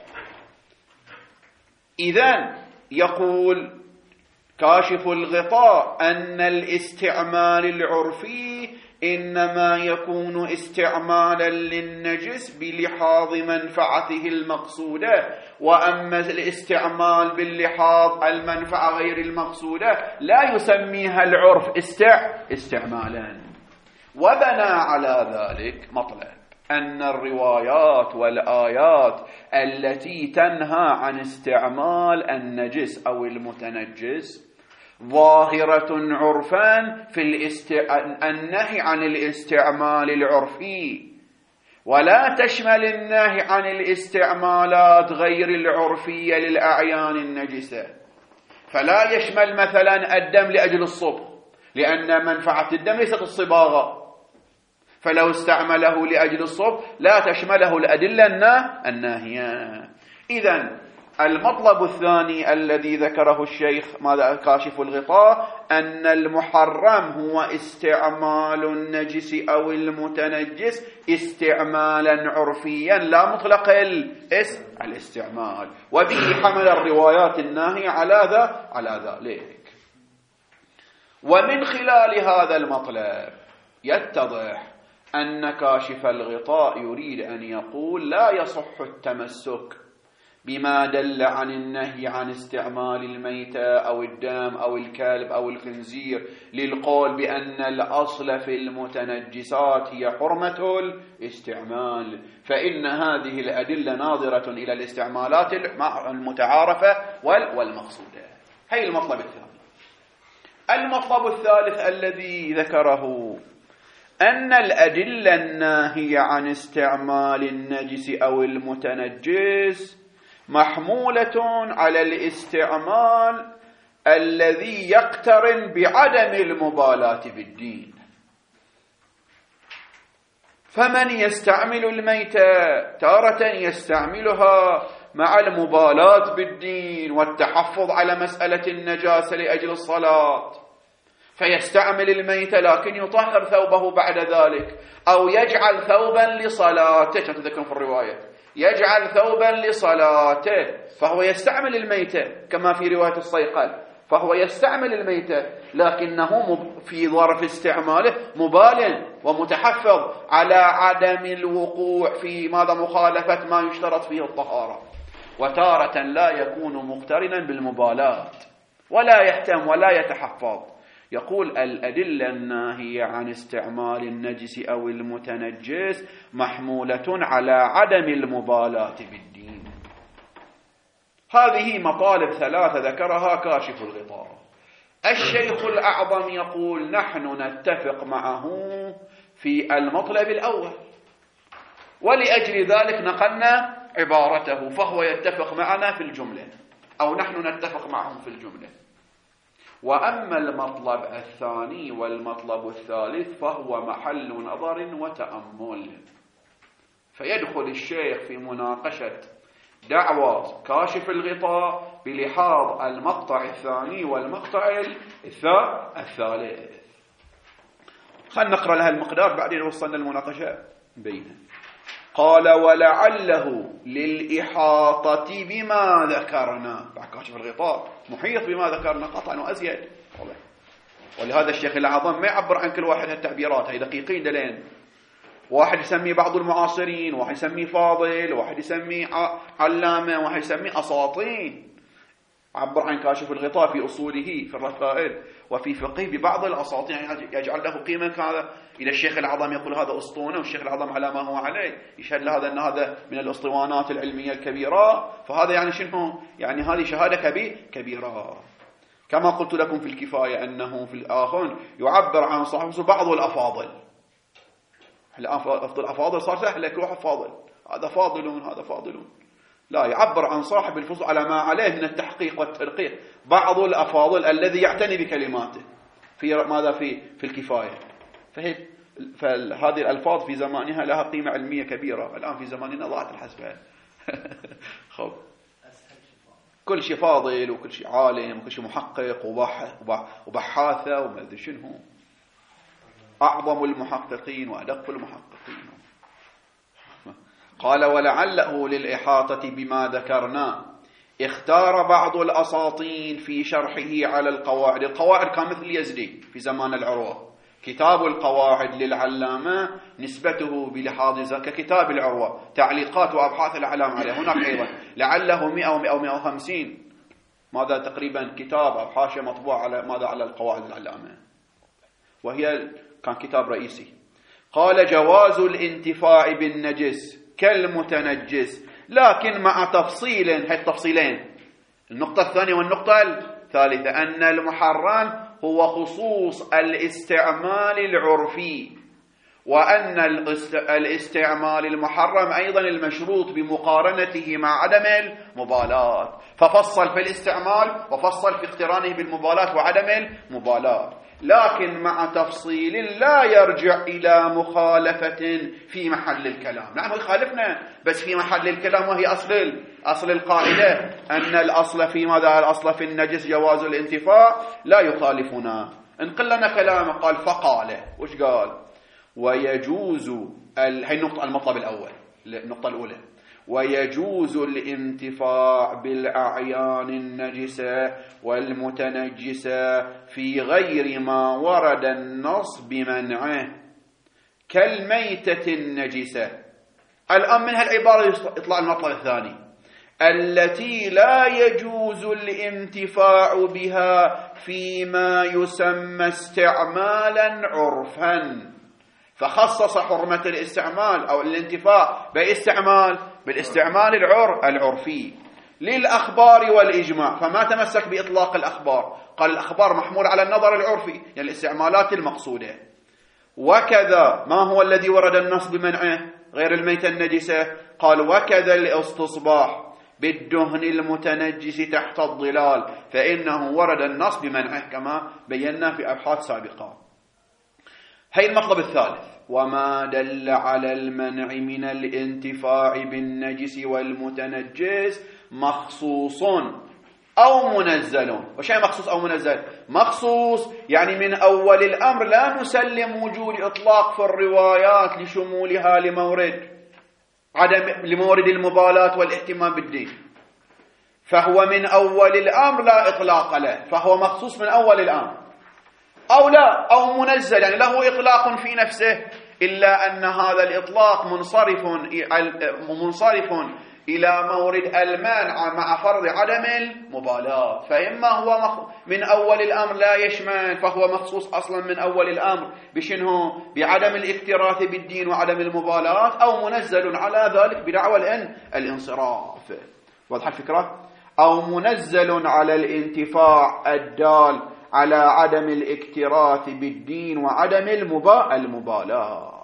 إذن يقول كاشف الغطاء أن الاستعمال العرفي إنما يكون استعمالا للنجس بلحاظ منفعته المقصودة، وأما الاستعمال باللحاظ المنفعة غير المقصودة لا يسميها العرف استع... استعمالا. وبنى على ذلك مطلب أن الروايات والآيات التي تنهى عن استعمال النجس أو المتنجس ظاهرة عرفا في الاست... النهي عن الاستعمال العرفي، ولا تشمل النهي عن الاستعمالات غير العرفية للأعيان النجسة، فلا يشمل مثلا الدم لأجل الصبغ، لأن منفعة الدم ليست الصباغة، فلو استعمله لأجل الصبغ لا تشمله الأدلة الناهية. إذن المطلب الثاني الذي ذكره الشيخ ماذا كاشف الغطاء أن المحرم هو استعمال النجس أو المتنجس استعمالا عرفيا لا مطلق الاسم الاستعمال، وبه حمل الروايات الناهية على ذا على ذلك. ومن خلال هذا المطلب يتضح أن كاشف الغطاء يريد أن يقول لا يصح التمسك بما دل عن النهي عن استعمال الميتة أو الدم أو الكلب أو الخنزير للقول بأن الأصل في المتنجسات هي حرمة الاستعمال، فإن هذه الأدلة ناظرة إلى الاستعمالات المتعارفة والمقصودة. هي المطلب الثاني. المطلب الثالث الذي ذكره أن الأدلة الناهية عن استعمال النجس أو المتنجس محمولة على الاستعمال الذي يقترن بعدم المبالاة بالدين. فمن يستعمل الميتة تارة يستعملها مع المبالاة بالدين والتحفظ على مسألة النجاسة لأجل الصلاة، فيستعمل الميتة لكن يطهر ثوبه بعد ذلك، أو يجعل ثوبا لصلاته، كما تذكرون في الرواية يجعل ثوبا لصلاته، فهو يستعمل الميتة كما في رواية الصيقل، فهو يستعمل الميتة لكنه في ظرف استعماله مبال ومتحفظ على عدم الوقوع في ماذا مخالفة ما يشترط فيه الطهارة، وتارة لا يكون مقترنا بالمبالاة ولا يهتم ولا يتحفظ. يقول الأدلة الناهية عن استعمال النجس أو المتنجس محمولة على عدم المبالاة بالدين. هذه مطالب ثلاثة ذكرها كاشف الغطاء. الشيخ الأعظم يقول نحن نتفق معه في المطلب الأول، ولأجل ذلك نقلنا عبارته، فهو يتفق معنا في الجملة، أو نحن نتفق معهم في الجملة. وأما المطلب الثاني والمطلب الثالث فهو محل نظر وتأمل، فيدخل الشيخ في مناقشة دعوى كاشف الغطاء بلحاظ المقطع الثاني والمقطع الثالث. خلنا نقرأ لها المقدار بعدين وصلنا المناقشة بينه. قال ولعله للإحاطة بما ذكرنا، بعد كاشف الغطاء محيط بما ذكرنا قطعا وأزيد، ولهذا الشيخ الأعظم ما يعبر عن كل واحد هالتعبيرات، هي دقيقين دلين، واحد يسمي بعض المعاصرين، واحد يسمي فاضل، واحد يسمي علامة، واحد يسمي أساطين. عبر عن كاشف الغطاء في أصوله في الرسائل وفي فقه ببعض الأساطين، يعني يجعل له قيمة كذا. إلى الشيخ الأعظم يقول هذا أسطوانة، والشيخ الأعظم على ما هو عليه يشهد له أن هذا من الأسطوانات العلمية الكبيرة، فهذا يعني شنو؟ يعني هذه شهادة كبيرة. كما قلت لكم في الكفاية أنه في الآخر يعبر عن صاحبه بعض الأفاضل. أفضل الأفاضل صار سهل لك واحد فاضل، هذا فاضلون هذا فاضلون، لا، يعبر عن صاحب الفضل على ما عليه من التحقيق والترقيق، بعض الأفاضل الذي يعتني بكلماته في ماذا في في الكفاية. فهي فهذه الألفاظ في زمانها لها قيمة علمية كبيرة، الآن في زماننا ضاعت الحسبة. خب كل شيء فاضل وكل شيء عالم وكل شيء محقق وبحاثة وما أدري شنو، أعظم المحققين وأدق المحققين. قال ولعله للإحاطة بما ذكرنا اختار بعض الأساطين في شرحه على القواعد. القواعد كان مثل يزدي في زمان العروة، كتاب القواعد للعلامة نسبته بلحاظ ككتاب العروة، تعليقات وأبحاث العلامة عليه. هناك أيضا لعله مئة ومئة ومئة وخمسين ماذا تقريبا كتاب أو حاشية مطبوع على ماذا على القواعد العلامة، وهي كان كتاب رئيسي. قال جواز الانتفاع بالنجس كالمتنجس، لكن مع تفصيل، هاي التفصيلين النقطة الثانية والنقطة الثالثة، أن المحرم هو خصوص الاستعمال العرفي، وأن الاستعمال المحرم أيضا المشروط بمقارنته مع عدم المبالاة، ففصل في الاستعمال وفصل في اقترانه بالمبالاة وعدم المبالاة، لكن مع تفصيل لا يرجع إلى مخالفة في محل الكلام. نعم يخالفنا بس في محل الكلام، وهي أصل أصل القاعدة أن الأصل في ماذا؟ الأصل في النجس جواز الانتفاع، لا يخالفنا. انقل لنا كلامه، قال فقال، وش قال؟ ويجوز ال... هي النقطة المطلب الأول، النقطة الأولى، ويجوز الانتفاع بالأعيان النجسة والمتنجسة في غير ما ورد النص بمنعه كالميتة النجسة. الآن من هالعبارة يطلع المطلب الثاني، التي لا يجوز الانتفاع بها فيما يسمى استعمالا عرفا، فخصص حرمة الاستعمال أو الانتفاع باستعمال بالاستعمال العر العرفي للأخبار والإجماع، فما تمسك بإطلاق الأخبار، قال الأخبار محمول على النظر العرفي، يعني الاستعمالات المقصودة. وكذا ما هو الذي ورد النص بمنعه غير الميتة النجسة؟ قال وكذا الاستصباح بالدهن المتنجس تحت الظلال، فإنه ورد النص بمنعه كما بينا في أبحاث سابقة. هي المطلب الثالث، وما دل على المنع من الانتفاع بالنجس والمتنجس مخصوص أو منزل. وش يعني مخصوص أو منزل؟ مخصوص يعني من أول الأمر لا نسلم وجود إطلاق في الروايات لشمولها لمورد عدم لمورد المبالاة والاهتمام بالدين، فهو من أول الأمر لا إطلاق له، فهو مخصوص من أول الأمر، أو لا أو منزل يعني له إطلاق في نفسه، إلا أن هذا الإطلاق منصرف منصرف إلى مورد المانع مع فرض عدم المبالاة، فإما هو من أول الأمر لا يشمل فهو مخصوص أصلا من أول الأمر بشنه بعدم الاكتراث بالدين وعدم المبالاة، أو منزل على ذلك بدعوى الإن الانصراف. واضح الفكرة؟ أو منزل على الانتفاع الدال على عدم الاكتراث بالدين وعدم المبالاة.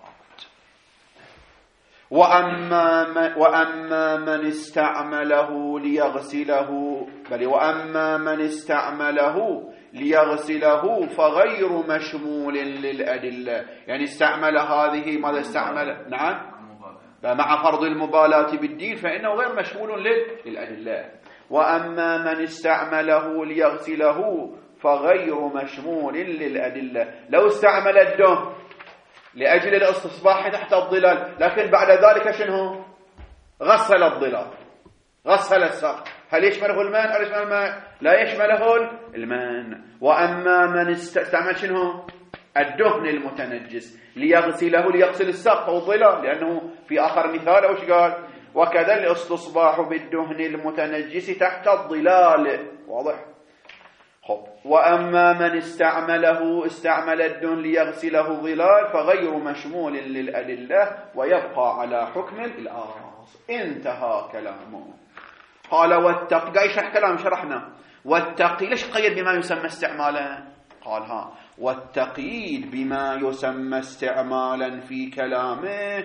وأما من, وأما من استعمله ليغسله بل وأما من استعمله ليغسله فغير مشمول للأدلة، يعني استعمل هذه ماذا استعمل؟ نعم مع فرض المبالاة بالدين فإنه غير مشمول للأدلة. وأما من استعمله ليغسله فغير مشمول للأدلة، لو استعمل الدهن لأجل الاستصباح تحت الظلال لكن بعد ذلك شنو؟ غسل الظلال، غسل الساق، هل يشمله الماء أو يشمل الماء؟ لا يشمله الماء. وأما من استعمل شنو؟ الدهن المتنجس ليغسله ليغسل الساق والظلال، لأنه في آخر مثال وش قال؟ وكذا الاستصباح بالدهن المتنجس تحت الظلال. واضح؟ خب. وأما من استعمله استعمل الدهن ليغسله ظلال فغير مشمول للأدلة ويبقى على حكم الآراص. انتهى كلامه. قال والتقي، قاعد يشرح كلام شرحنا. والتقي ليش قيد بما يسمى استعمالا؟ قال ها والتقييد بما يسمى استعمالا في كلامه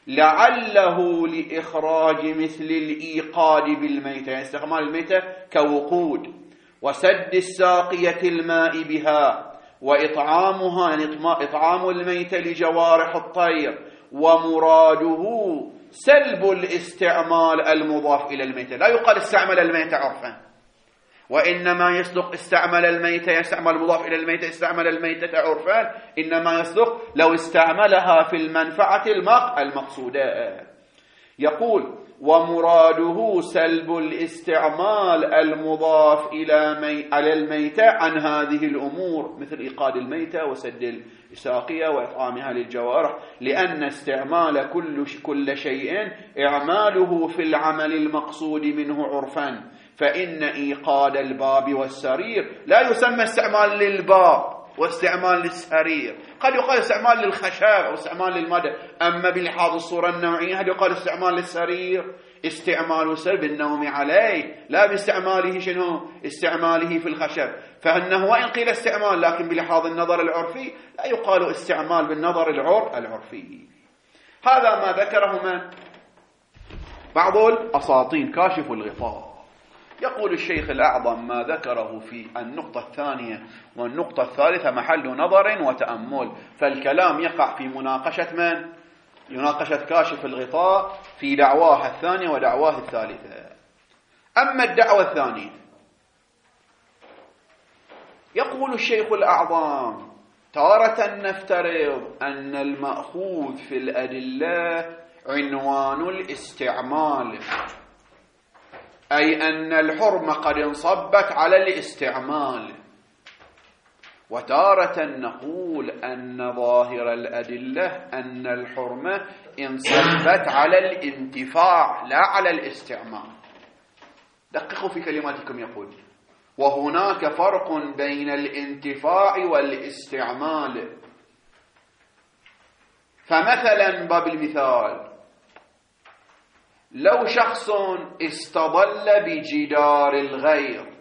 لعله لإخراج مثل الإيقاد بالميتة، يعني استعمال الميتة كوقود، وسد الساقية الماء بها، وإطعامها يعني إطعام الميتة لجوارح الطير، ومراده سلب الاستعمال المضاف إلى الميتة. لا يقال استعمل الميتة عرفا، وإنما يصدق استعمل الميتة يستعمل المضاف إلى الميتة استعمل الميتة عرفا، إنما يصدق لو استعملها في المنفعة المقصودة. يقول ومراده سلب الاستعمال المضاف إلى مي... على الميتة عن هذه الأمور مثل إيقاد الميتة وسد الساقية وإطعامها للجوارح، لأن استعمال كل, ش... كل شيء إعماله في العمل المقصود منه عرفا، فإن إيقاد الباب والسرير لا يسمى استعمال للباب واستعمال للسرير، قد يقال استعمال للخشب أو استعمال للمادة، أما بلحاظ الصورة النوعية هل يقال استعمال للسرير؟ استعمال سر بالنوم عليه، لا باستعماله شنو؟ استعماله في الخشب. فإنه وإن قيل استعمال لكن بلحاظ النظر العرفي لا يقال استعمال بالنظر العر العرفي. هذا ما ذكره من؟ بعض الأساطين كاشف الغطاء. يقول الشيخ الأعظم ما ذكره في النقطة الثانية والنقطة الثالثة محل نظر وتأمل، فالكلام يقع في مناقشة من؟ مناقشة كاشف الغطاء في دعواه الثانية ودعواه الثالثة. أما الدعوة الثانية يقول الشيخ الأعظم تارة نفترض أن المأخوذ في الأدلة عنوان الاستعمال، أي أن الحرمة قد انصبت على الاستعمال، وتارة نقول أن ظاهر الأدلة أن الحرمة انصبت على الانتفاع لا على الاستعمال. دققوا في كلماتكم. يقول وهناك فرق بين الانتفاع والاستعمال. فمثلا باب المثال، لو شخص استظل بجدار الغير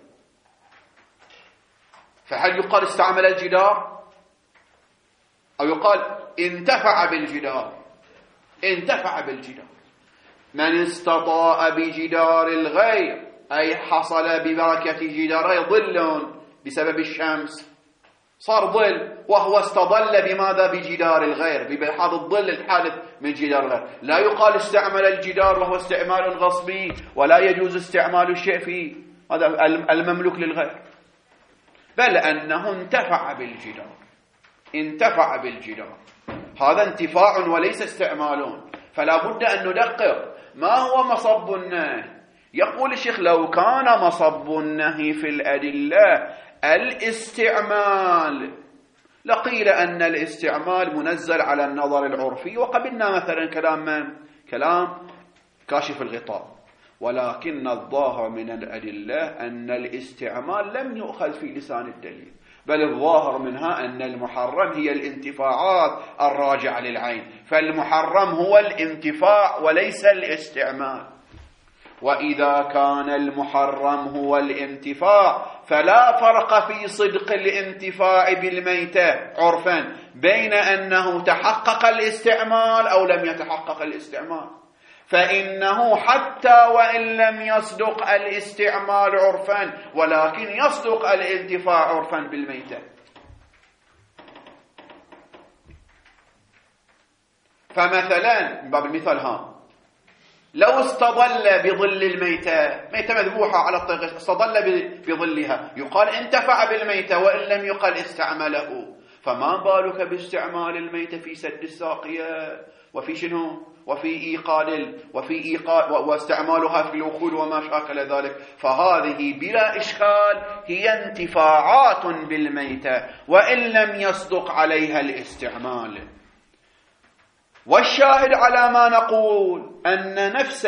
فهل يقال استعمل الجدار أو يقال انتفع بالجدار؟ انتفع بالجدار. من استطاع بجدار الغير أي حصل ببركة جداره ظل بسبب الشمس، صار ظل، وهو استظل بماذا؟ بجدار الغير، بهذا الظل الحادث من جدار الغير. لا يقال استعمل الجدار وهو استعمال غصبي، ولا يجوز استعمال الشيء في هذا المملوك للغير، بل أنه انتفع بالجدار. انتفع بالجدار، هذا انتفاع وليس استعمال. فلا بد أن ندقق ما هو مصب النهي. يقول الشيخ لو كان مصب النهي في الأدلة الاستعمال لقيل أن الاستعمال منزل على النظر العرفي، وقبلنا مثلا كلام من؟ كلام كاشف الغطاء. ولكن الظاهر من الأدلة أن الاستعمال لم يؤخذ في لسان الدليل، بل الظاهر منها أن المحرم هي الانتفاعات الراجعة للعين، فالمحرم هو الانتفاع وليس الاستعمال. وإذا كان المحرم هو الانتفاع فلا فرق في صدق الانتفاع بالميتة عرفا بين أنه تحقق الاستعمال أو لم يتحقق الاستعمال، فإنه حتى وإن لم يصدق الاستعمال عرفا ولكن يصدق الانتفاع عرفا بالميتة. فمثلا باب المثال ها، لو استظل بظل الميتة، ميتة مذبوحة على الطريق، استظل بظلها، يقال انتفع بالميتة وإن لم يقل استعمله. فما بالك باستعمال الميتة في سد الساقية وفي شنو؟ وفي إيقاد وفي إيقاد واستعمالها في الوخول وما شاكل ذلك. فهذه بلا إشكال هي انتفاعات بالميتة وإن لم يصدق عليها الاستعمال. والشاهد على ما نقول أن نفس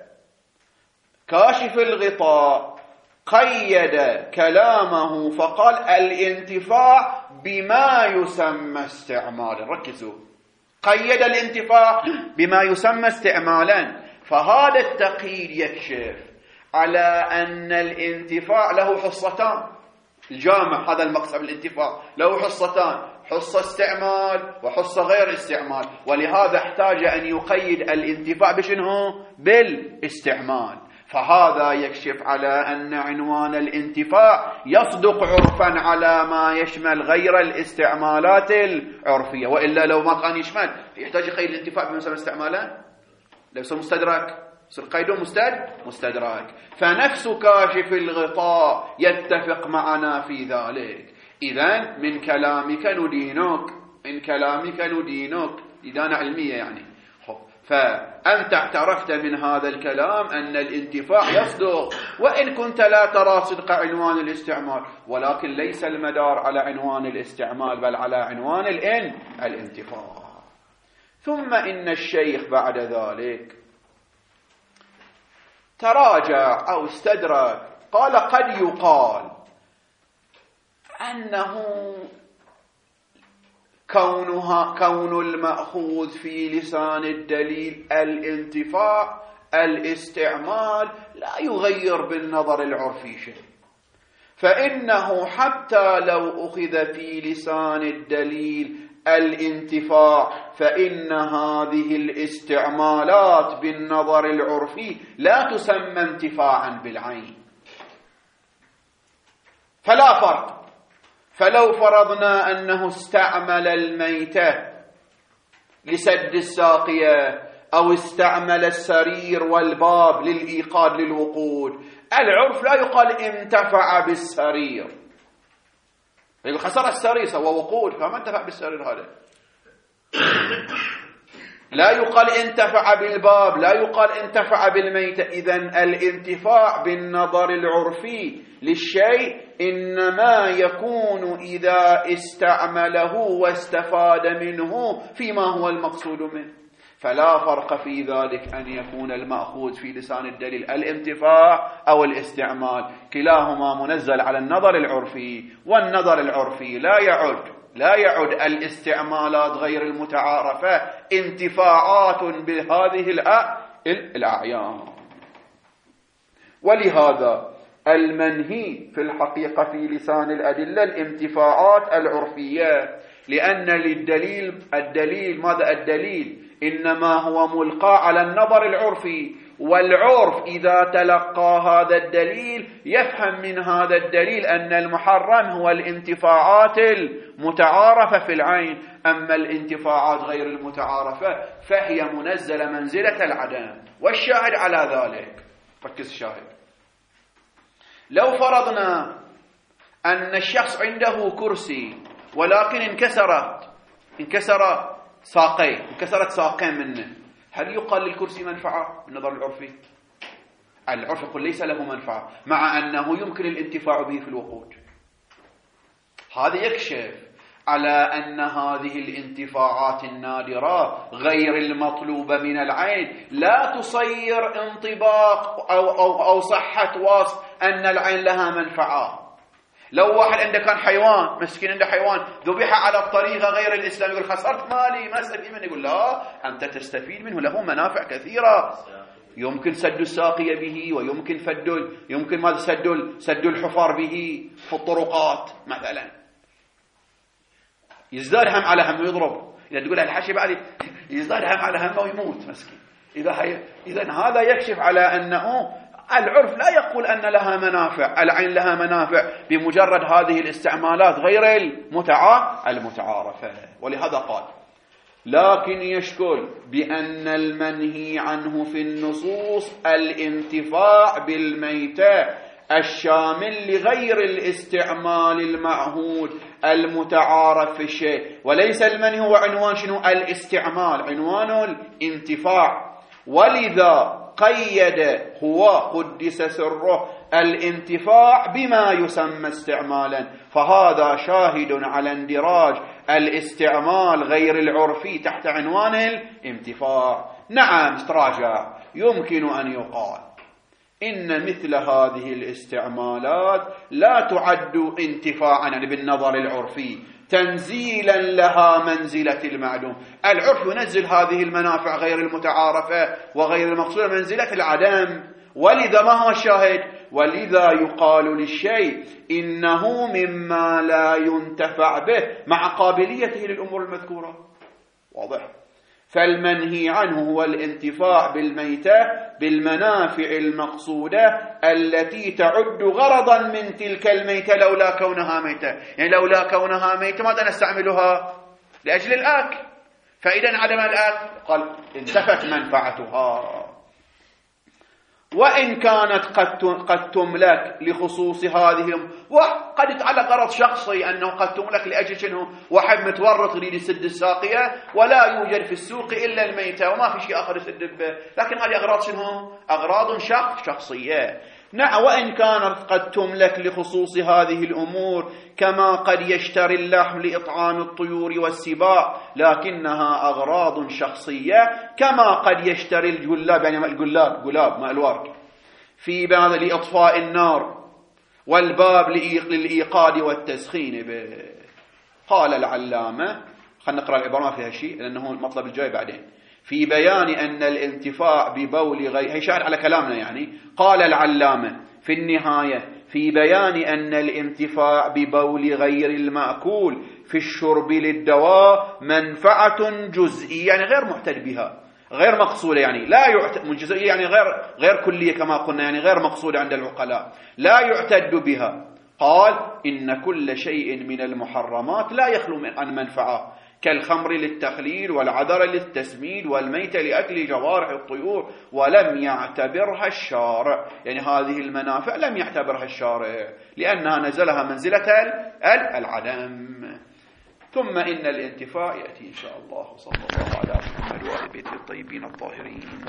كاشف الغطاء قيد كلامه فقال الانتفاع بما يسمى استعمالا. ركزوا، قيد الانتفاع بما يسمى استعمالا. فهذا التقييد يكشف على أن الانتفاع له حصتان. الجامع هذا المقصد الانتفاع له حصتان، حصة استعمال وحصة غير استعمال، ولهذا احتاج أن يقيد الانتفاع بشنه؟ بالاستعمال. فهذا يكشف على أن عنوان الانتفاع يصدق عرفا على ما يشمل غير الاستعمالات العرفية، وإلا لو ما كان يشمل يحتاج يقيد الانتفاع بما يسمى استعمالا، لو يصير مستدرك، يصير قيده مستد مستدرك. فنفس كاشف الغطاء يتفق معنا في ذلك. إذن من كلامك ندينك، من كلامك ندينك إدانة علمية يعني. فأنت اعترفت من هذا الكلام أن الانتفاع يصدق وإن كنت لا ترى صدق عنوان الاستعمال، ولكن ليس المدار على عنوان الاستعمال بل على عنوان الإن الانتفاع. ثم إن الشيخ بعد ذلك تراجع أو استدرك، قال قد يقال أنه كونها كون المأخوذ في لسان الدليل الانتفاع الاستعمال لا يغير بالنظر العرفي شيء، فإنه حتى لو أخذ في لسان الدليل الانتفاع فإن هذه الاستعمالات بالنظر العرفي لا تسمى انتفاعا بالعين، فلا فرق. فلو فرضنا أنه استعمل الميتة لسد الساقية أو استعمل السرير والباب للإيقاد للوقود، العرف لا يقال انتفع بالسرير، يقول خسر السرير سوى وقود فما انتفع بالسرير، هذا لا يقال انتفع بالباب، لا يقال انتفع بالميتة. إذن الانتفاع بالنظر العرفي للشيء إنما يكون إذا استعمله واستفاد منه فيما هو المقصود منه، فلا فرق في ذلك أن يكون المأخوذ في لسان الدليل الانتفاع أو الاستعمال، كلاهما منزل على النظر العرفي، والنظر العرفي لا يعد لا يعد الاستعمالات غير المتعارفة انتفاعات بهذه الأعيان. ولهذا المنهي في الحقيقة في لسان الأدلة الانتفاعات العرفية، لأن للدليل الدليل ماذا الدليل إنما هو ملقى على النظر العرفي، والعرف إذا تلقى هذا الدليل يفهم من هذا الدليل أن المحرم هو الانتفاعات المتعارفة في العين، أما الانتفاعات غير المتعارفة فهي منزلة منزلة العدم. والشاهد على ذلك، ركز الشاهد، لو فرضنا أن الشخص عنده كرسي ولكن انكسرت انكسر ساقين انكسرت ساقين منه، هل يقال للكرسي منفعة بالنظر العرفي؟ العرف يقول ليس له منفعة، مع أنه يمكن الانتفاع به في الوقود. هذا يكشف على أن هذه الانتفاعات النادرة غير المطلوبة من العين لا تصير انطباق أو, أو, أو صحة وصف أن العين لها منفعة. لو واحد عنده كان حيوان مسكين، عنده حيوان ذبح على الطريقة غير الإسلام، يقول خسرت مالي ما استفيد منه، يقول لا، أنت تستفيد منه، له منافع كثيرة، يمكن سد الساقية به، ويمكن فد يمكن ماذا سد سد الحفار به في الطرقات مثلا، يزداد هم على هم ويضرب. إذا تقول الحشي بعد يزداد هم على هم ويموت مسكين. إذا هي إذا هذا يكشف على أنه العرف لا يقول أن لها منافع، العين لها منافع بمجرد هذه الاستعمالات غير المتعارفة. ولهذا قال لكن يشكل بأن المنهي عنه في النصوص الانتفاع بالميتة الشامل لغير الاستعمال المعهود المتعارف في الشيء، وليس المنهي هو عنوان شنو الاستعمال، عنوان الانتفاع. ولذا قيد هو قدس سره الانتفاع بما يسمى استعمالا، فهذا شاهد على اندراج الاستعمال غير العرفي تحت عنوان الانتفاع. نعم تراجع، يمكن أن يقال إن مثل هذه الاستعمالات لا تعد انتفاعا يعني بالنظر العرفي تنزيلا لها منزلة المعدوم. العرف ينزل هذه المنافع غير المتعارفة وغير المقصودة منزلة العدم. ولذا ما هو الشاهد؟ ولذا يقال للشيء إنه مما لا ينتفع به مع قابليته للأمور المذكورة. واضح؟ فالمنهي عنه هو الانتفاع بالميتة بالمنافع المقصودة التي تعد غرضا من تلك الميتة لولا كونها ميتة، يعني لولا كونها ميتة ماذا نستعملها؟ لأجل الآكل، فإذا عدم الآكل قال انتفت منفعتها. وإن كانت قد قد تملك لخصوص هذه، وقد يتعلق غرض شخصي أنه قد تملك لأجل شنو؟ واحد متورط يريد يسد الساقية ولا يوجد في السوق إلا الميتة وما في شيء آخر يسد به، لكن هذه أغراض شنو؟ أغراض شخص شخصية. نعم، وإن كانت قد تملك لخصوص هذه الأمور كما قد يشتري اللحم لإطعام الطيور والسباع، لكنها أغراض شخصية كما قد يشتري الجلاب، يعني الجلاب جلاب ماء الورق في بعض لإطفاء النار، والباب للإيقاد والتسخين به. قال العلامة، خلينا نقرأ العبارة ما فيها شيء لأنه المطلب الجاي بعدين، في بيان أن الانتفاع ببول غير، هي شاهد على كلامنا يعني. قال العلامة في النهاية: في بيان أن الانتفاع ببول غير المأكول في الشرب للدواء منفعة جزئية، يعني غير معتد بها، غير مقصودة، يعني لا يعتد، جزئية يعني غير غير كلية كما قلنا، يعني غير مقصودة عند العقلاء، لا يعتد بها. قال: إن كل شيء من المحرمات لا يخلو عن منفعة، كالخمر للتخليل والعذر للتسميد والميت لأكل جوارح الطيور، ولم يعتبرها الشارع، يعني هذه المنافع لم يعتبرها الشارع لأنها نزلها منزلة العدم. ثم إن الانتفاع يأتي إن شاء الله. صلى الله على محمد وآل بيته الطيبين الطاهرين.